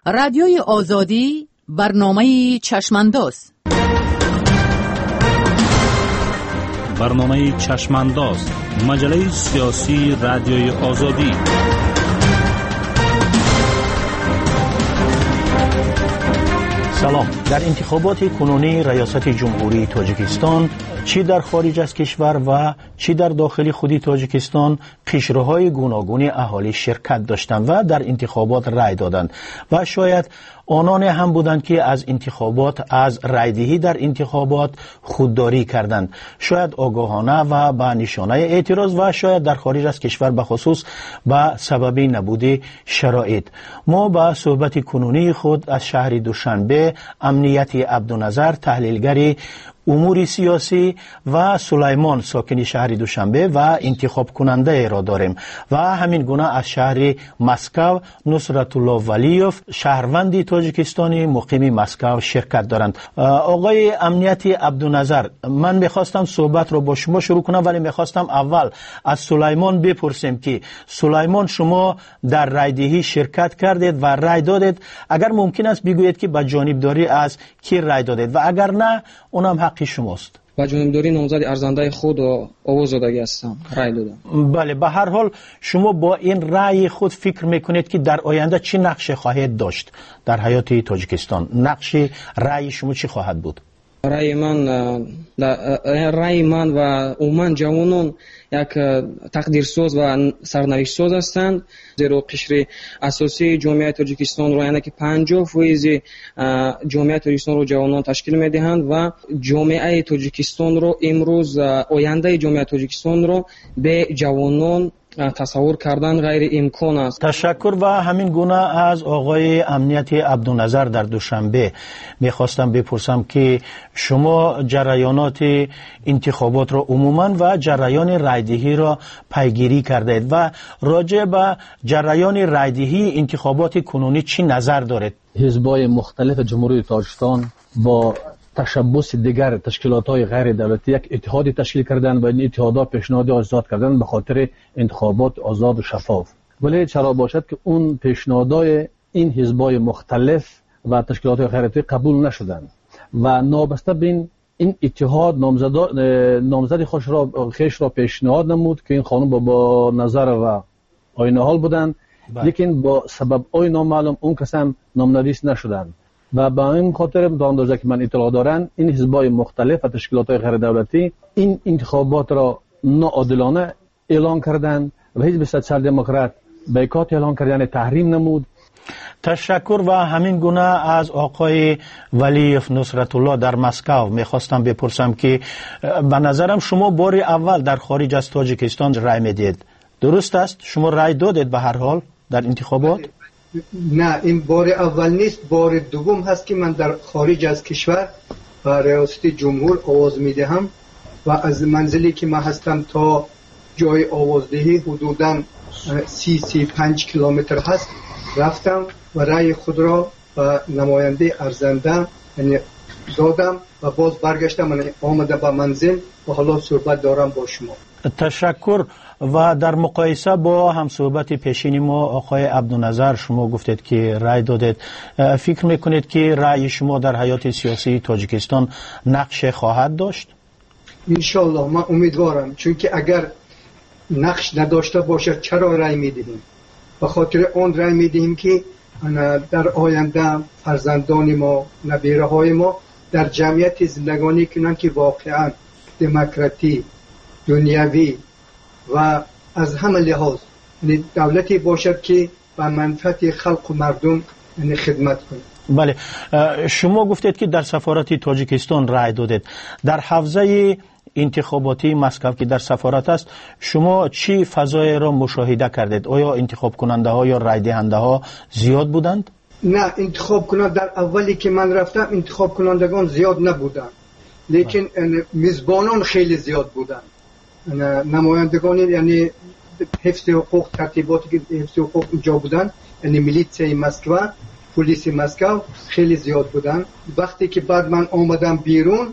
رادیوی آزادی برنامه چشمانداز. برنامه چشمانداز، مجله سیاسی رادیوی آزادی. سلام. در انتخابات کنونی ریاست جمهوری تاجیکستان چی در خارج از کشور و چی در داخل خودی تاجیکستان پیشروهای گوناگون اهالی شرکت داشتند و در انتخابات رای دادند و شاید آنان هم بودند که از انتخابات، از رایدهی در انتخابات خودداری کردند، شاید آگاهانه و به نشانه اعتراض و شاید در خارج از کشور به خصوص به سبب نبود شرایط. ما با صحبت کنونی خود از شهر دوشنبه امنیتی عبدالنظر، تحلیلگر امور سیاسی، و سلیمان، ساکن شهر دوشنبه و انتخاب کننده را داریم و همین گونه از شهر مسکو نصرت الله ولیوف، شهروند تاجیکستانی مقیم مسکو شرکت دارند. آقای امنیتی عبدالنظر، من میخواستم صحبت رو با شما شروع کنم، ولی میخواستم اول از سلیمان بپرسیم که سلیمان، شما در رایدهی شرکت کردید و رای دادید. اگر ممکن است بگویید که با جانبداری از کی رای دادید و اگر نه اونم حق شماست. با جانبداری نامزد ارزنده خود و آوازدادگی هستم، رای دادم. بله، به هر حال شما با این رای خود فکر میکنید که در آینده چی نقش خواهد داشت در حیات تاجیکستان؟ نقش رای شما چی خواهد بود؟ رای من و عموما جوانان یک تقدیرساز و سرنوشتساز هستند، زیرا قشر اساسی جامعه تاجیکستان رو، یعنی که 50% جامعه تاجیکستان رو جوانان تشکیل میدهند و جامعه تاجیکستان رو امروز، آینده جامعه تاجیکستان رو به جوانان تصور کردن غیر امکان است. تشکر. و همین گونه از آقای امنیتی عبدالنظر در دوشنبه میخواستم بپرسم که شما جریانات انتخابات را عموما و جریان رایدهی را پیگیری کردید و راجع به جریان رایدهی انتخابات کنونی چی نظر دارید؟ حزب‌های مختلف جمهوری تاجیکستان با تشبث دیگر تشکیلات‌های غیر دولتی یک اتحادی تشکیل کردند و این اتحادها پیشنهاد آزاد کردند به خاطر انتخابات آزاد و شفاف. ولی چرا باشد که اون پیشنهادهای این حزب‌های مختلف و تشکیلات‌های غیر دولتی قبول نشدند و نابسته به این اتحاد نامزد خیش را پیشنهاد نمود که این خانم با نظر و آیین حال بودند، لیکن با سبب‌های نامعلوم اون کسان نامنویس نشدند و با این خاطر در اندازه که من اطلاع دارم این حزب‌های مختلف و تشکیلات‌های غیر دولتی این انتخابات را ناعادلانه اعلان کردند و حزب سوسیال دموکرات بایکات اعلان کرد، یعنی تحریم نمود. تشکر. و همین گونه از آقای ولیوف نصرت الله در مسکو میخواستم بپرسم که به نظرم شما بار اول در خارج از تاجیکستان رای میدید، درست است؟ شما رای دادید به هر حال در انتخابات؟ نه، این بار اول نیست، بار دوم هست که من در خارج از کشور و ریاست جمهور آواز میدهم و از منزلی که من هستم تا جای آوازدهی حدوداً 35 کیلومتر هست، رفتم و رای خود را به نماینده ارزنده یعنی دادم و باز برگشتم، من آمده به منزل و حالا صحبت دارم با شما. تشکر. و در مقایسه با هم صحبت پیشین ما آقای عبدالنظر، شما گفتید که رای دادید، فکر میکنید که رای شما در حیات سیاسی تاجیکستان نقش خواهد داشت؟ انشالله، من امیدوارم، چون که اگر نقش نداشته باشه چرا رای میدهیم؟ به خاطر اون رای میدهیم که در آینده فرزندان ما، نبیره های ما در جمعیت زندگانی کنن که واقعا دموکراتی، دنیوی و از همه لحاظ یعنی دولتی باشد که به منفعت خلق و مردم یعنی خدمت کنه. بله، شما گفتید که در سفارت تاجیکستان رای دادید. در حوزه انتخاباتی مسکو که در سفارت است، شما چی فضای را مشاهده کردید؟ آیا انتخاب کننده ها یا رای دهنده ها زیاد بودند؟ نه، انتخاب کننده در اولی که من رفتم انتخاب کنندگان زیاد نبودند، لیکن میزبانان خیلی زیاد بودند. نمایندگان یعنی حفظ حقوق، ترتیباتی که حفظ حقوق اونجا بودن، یعنی میلیتسای مسکو، پلیس مسکو خیلی زیاد بودن. وقتی که بعد من آمدم بیرون،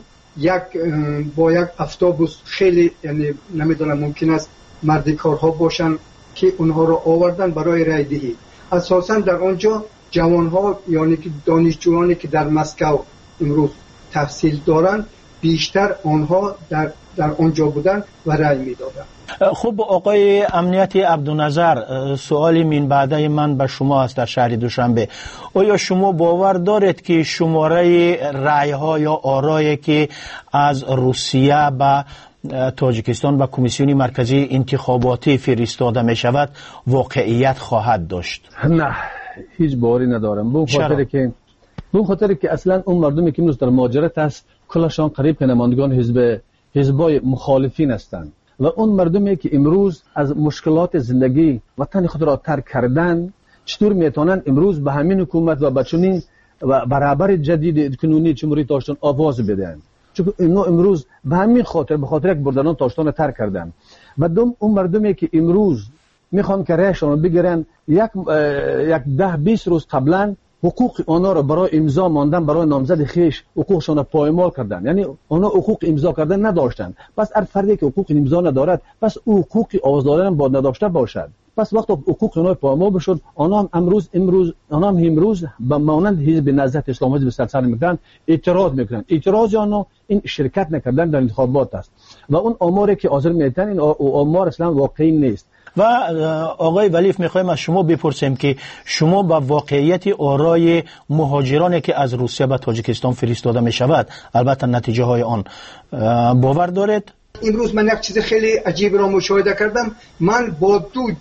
با یک اتوبوس خیلی یعنی نمیدونم ممکن است مردی کارها باشن که اونها رو آوردن برای رای دهی. اساسا در اونجا جوانها یعنی که دانشجویانی که در مسکو امروز تحصیل دارن بیشتر آنها در آنجا بودن و رأی میدادن. خب آقای امنیتی عبدالنظر، سوالی من بعدی من به شما است در شهر دوشنبه. آیا شما باور دارید که شماره رأی ها یا آرایی که از روسیه به تاجیکستان و کمیسیون مرکزی انتخاباتی فرستاده می شود واقعیت خواهد داشت؟ نه، هیچ باوری ندارم. به خاطر که اصلا اون مردمی که امروز در مهاجرت است کلشان قریب که نمایندگان حزبای مخالفین هستند و اون مردمی که امروز از مشکلات زندگی وطن خود را ترک کردن چطور میتونن امروز به همین حکومت و به چنین و برابر جدید کنونی جمهوری تاجیکستان آواز بدن؟ چون اینا امروز به همین خاطر یک بردنان تاجیکستان ترک کردن و اون مردمی که امروز میخوان که رایشان بگیرن یک 10-20 روز قبلا حقوق آنها را برای امضا ماندن برای نامزد خیش حقوقشان را پایمال کردن، یعنی آنها حقوق امضا کردن نداشتن. پس هر فردی که حقوق امضا ندارد پس او حقوق آواز دادن باید نداشته باشد. پس وقتی حقوق آنها پایمال بشد آنها هم امروز به مانند حزب نهضت اسلام حزب سلسله میکنن اعتراض میکنن. اعتراض آنها این شرکت نکردن در انتخابات است و اون آماری که حاضر میتن این آمار اصلا واقعی نیست. و آقای ولیف میخوایم از شما بپرسیم که شما با واقعیت آرای مهاجرانی که از روسیه به تاجیکستان فرستاده می شود، البته نتیجه های آن، باور دارید؟ امروز من یک چیز خیلی عجیب را مشاهده کردم. من با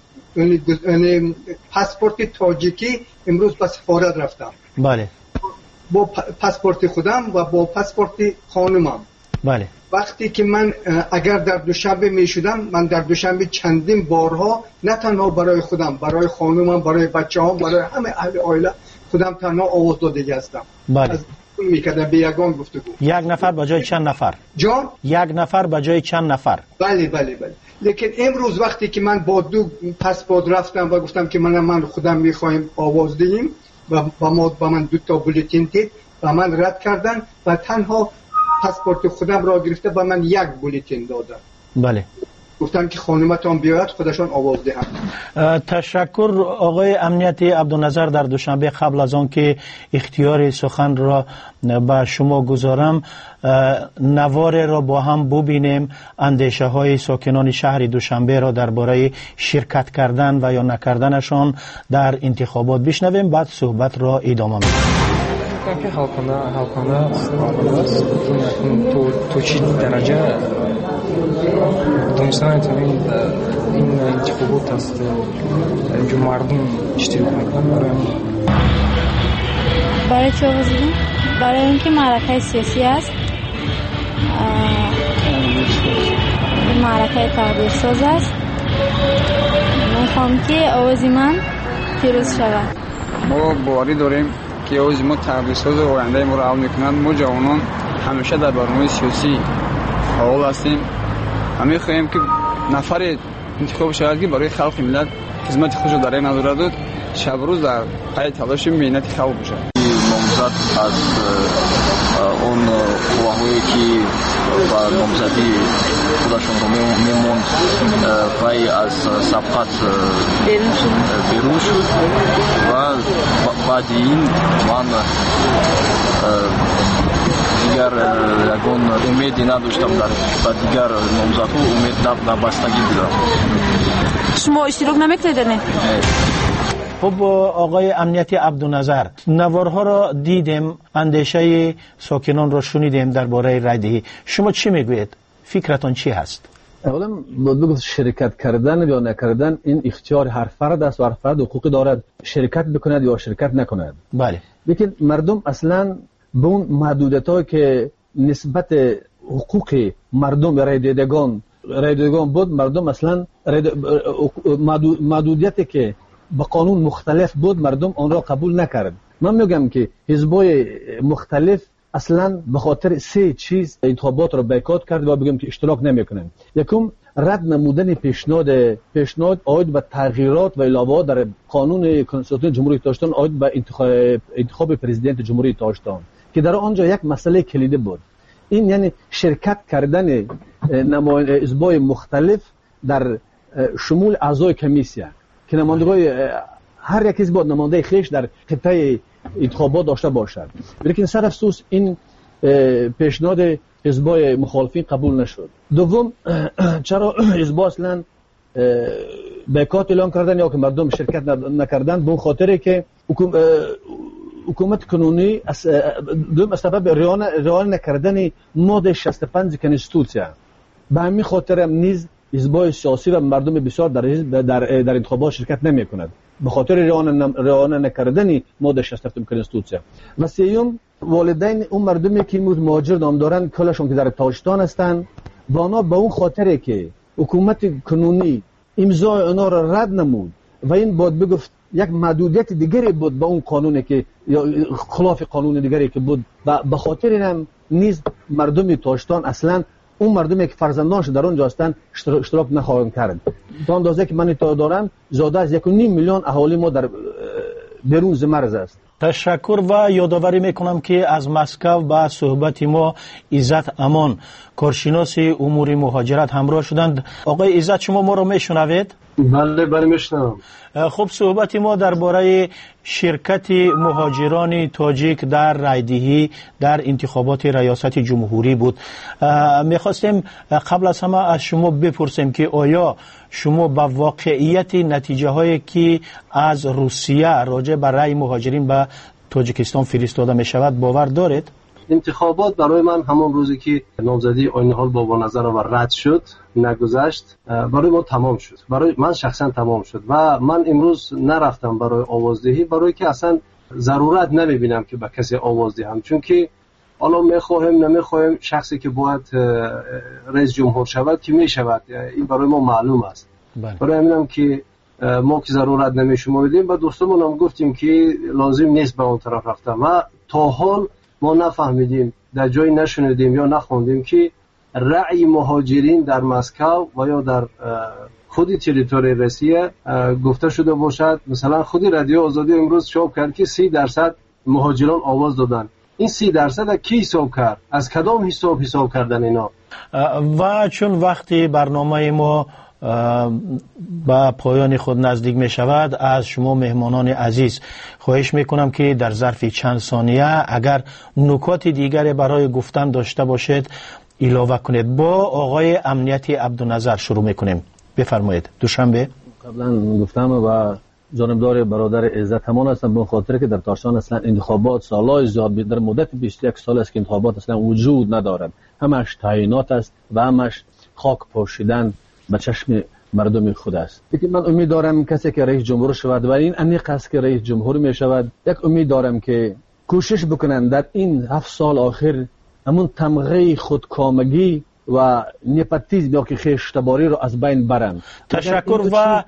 پاسپورت تاجیکی امروز به سفارت رفتم. بله. با پاسپورت خودم و با پاسپورت خانمم. بله. وقتی که من اگر در دوشنبه می شدم، من در دوشنبه چندین بارها نه تنها برای خودم، برای خانومم، برای بچه‌هام، برای همه اهل عائله خودم تنها آواز داده هستم. بله. از میکردم به یگان گفتگو. یک نفر به جای چند نفر؟ جان؟ یک نفر به جای چند نفر؟ بله. لیکن امروز وقتی که من با 2 پاسپورت رفتم و گفتم که من خودم میخوایم آواز دهیم و با من 2 تا بولتین دید و من رد کردن و تنها پاسپورت خودم را گرفته و من 1 بولتین دادم. بله. گفتم که خانومتان بیاید خودشان آواز دهند. تشکر آقای امنیتی عبدالنظر. در دوشنبه قبل از آن که اختیار سخن را به شما گذارم، نوار را با هم ببینیم، اندیشه های ساکنان شهر دوشنبه را درباره شرکت کردن و یا نکردنشان در انتخابات بشنویم، بعد صحبت را ادامه میدیم. که حالخانه است تو چی درجه دونستان این انتخابات است جو مردم اشتراک میکنن برای چه آواز بدیم؟ برای اینکه معرکه سیاسی است، معرکه تقدیرساز است. میخوام که آواز من پیروز شود. ما باوری داریم که آواز ما تقدیرساز و آینده ما را حل میکنند. ما جوانان همیشه در برنامه سیاسی فعال هستیم. همه خواهیم که نفر انتخاب شود که برای خلق ملت خدمت خودش را در این نظر داد، شب روز در پای تلاش مهنت خلق باشد. نامزد از اون قواهایی که با نامزدی خودشون رو میموند پای از سبقت بیرون شد و بعد این من دیگر یکون امیدی نداشتم در دیگر نامزدها، امید نبستگی دیدم. شما اشتراک نمیکنید؟ خب آقای امنیتی عبدالنظر، نوارها را دیدیم، اندیشه ساکنان را شنیدیم درباره رایدهی. شما چی میگویید؟ فکرتون چی هست؟ اولا بگو شرکت کردن یا نکردن این اختیار هر فرد است و هر فرد حقوقی دارد شرکت بکند یا شرکت نکند. بله. لیکن مردم اصلا به اون محدودیت‌هایی که نسبت حقوق مردم رای دهندگان بود، مردم اصلا محدودیتی که با قانون مختلف بود مردم آن را قبول نکرد. من میگم که حزبای مختلف اصلا به خاطر 3 چیز انتخابات را بایکوت کرد و بگم که اشتراک نمیکنن. یکم رد نمودن پیشنهاد عاید به تغییرات و علاوه در قانون کنستیتوسیون جمهوری تاجیکستان عاید به انتخاب پرزیدنت جمهوری تاجیکستان که در آنجا یک مسئله کلیدی بود. این یعنی شرکت کردن حزبای مختلف در شمول اعضای کمیسیه که نمایندگان هر یک حزب نماینده خیش در خطه انتخابات داشته باشد. لیکن سر افسوس این پیشنهاد حزبای مخالفین قبول نشد. دوم، چرا حزبا اصلا بایکات اعلام کردن یا که مردم شرکت نکردن؟ به اون خاطره که حکومت کنونی دوم سبب رعایت نکردن ماده 65 کنستیتوسیا. به همین خاطر هم نیز حزبای سیاسی و مردم بسیار در انتخابات شرکت نمی کند، به خاطر رعایت نکردن ماده 67 کنستیتوسیا. و سوم، والدین اون مردمی که مهاجر نام دارن کلشون که در تاجیکستان هستند، و اونا به اون خاطره که حکومت کنونی امضای اونا را رد نمود و این بود بگفت یک محدودیت دیگری بود به اون قانونی که یا خلاف قانون دیگری که بود، به خاطر هم نیز مردم تاجیکستان اصلا اون مردمی که فرزندانش در اونجا هستند اشتراک نخواهند کرد. تا اندازه که من اطلاع دارم زیاده از 1.5 میلیون اهالی ما در بیرون ز مرز است. تشکر و یادآوری میکنم که از مسکو با صحبت ما عزت امان، کارشناس امور مهاجرت همراه شدند. آقای عزت، شما ما رو میشنوید؟ بله میشنوم. خب، صحبت ما درباره شرکت مهاجران تاجیک در رایدهی در انتخابات ریاست جمهوری بود. میخواستیم قبل از همه از شما بپرسیم که آیا شما با واقعیت نتیجه هایی که از روسیه راجع به رای مهاجرین به تاجیکستان فرستاده می شود باور دارید؟ انتخابات برای من همون روزی که نامزدی آیین‌حال بابا نظر و رد شد نگذشت، برای ما تمام شد. برای من شخصا تمام شد و من امروز نرفتم برای آوازدهی، برای که اصلا ضرورت نمیبینم که به کسی آواز دهم، چون که حالا میخواهیم نمیخواهیم شخصی که باید رئیس جمهور شود که میشود، این برای ما معلوم است. برای همینم که ما که ضرورت نمیشمردیم و دوستمون هم گفتیم که لازم نیست به اون طرف رفتم و تا حال ما نفهمیدیم، در جایی نشنیدیم یا نخوندیم که رأی مهاجرین در مسکو و یا در خودی تریتوری روسیه گفته شده باشد. مثلا خودی رادیو آزادی امروز چاپ کرد که 30% مهاجران آواز دادن. این 30% کی حساب کرد؟ از کدام حساب کردن اینا؟ و چون وقتی برنامه ما با پایان خود نزدیک می شود، از شما مهمانان عزیز خواهش می کنم که در ظرف چند ثانیه اگر نکات دیگری برای گفتن داشته باشید اضافه کنید. با آقای امنیتی عبدالنظر شروع می کنیم. بفرمایید. دوشنبه قبلا گفتم و جانبدار برادر عزت همان هستم، به خاطر که در تاجیکستان اصلا انتخابات سالهای زیاد در مدت 21 سال است که انتخابات اصلا وجود ندارد، همش تعیینات است و همش خاک پاشیدن به چشم مردم خود است. لیکن من امید دارم کسی که رئیس جمهور شود و این انیق است که رئیس جمهور می شود، یک امید دارم که کوشش بکنند در این 7 سال آخر همون تمغه خودکامگی و نپاتیسم یا که خیشتباری رو از بین برند. تشکر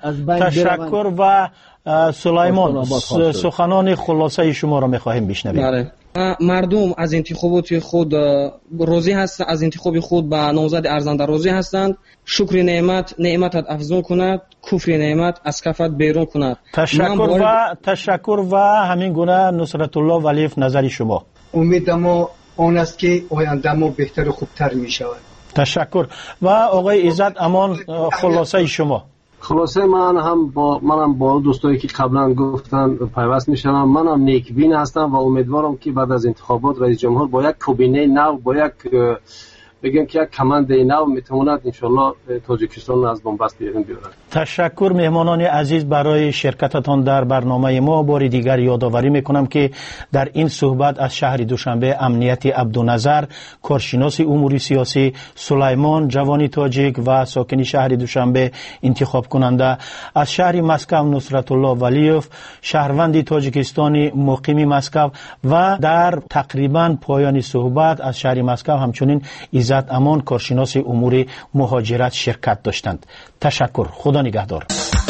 و سلیمان، سخنان خلاصه شما را می‌خواهیم بشنویم. بله. مردم از انتخابات خود راضی هستند، از انتخاب خود به نامزد ارزنده راضی هستند. شکر نعمت افزون کند، کفر نعمت از کفت بیرون کند. تشکر و همین گونه نصرت الله ولیف، نظر شما؟ امید ما آن است که آینده ما بهتر و خوبتر می شود. تشکر. و آقای عزت امان، خلاصه شما؟ خلاصه منم با دوستایی که قبلا گفتن پیوست میشم. منم نیکبین هستم و امیدوارم که بعد از انتخابات رئیس جمهور با یک کابینه نو، با یک بگیم که یک کماند نو میتواند انشالله تاجیکستان از بنبست بیرون بیارد. تشکر مهمانان عزیز برای شرکتتان در برنامه ما. بار دیگر یادآوری میکنم که در این صحبت از شهر دوشنبه امنیتی عبدالنظر، کارشناس امور سیاسی، سلیمان جوانی تاجیک و ساکن شهر دوشنبه انتخاب کننده، از شهر مسکو نصرت الله ولیف، شهروند تاجیکستانی مقیم مسکو، و در تقریبا پایان صحبت از شهر مسکو همچنین عزت امان، کارشناس امور مهاجرت شرکت داشتند. تشکر. خدا نگهدار.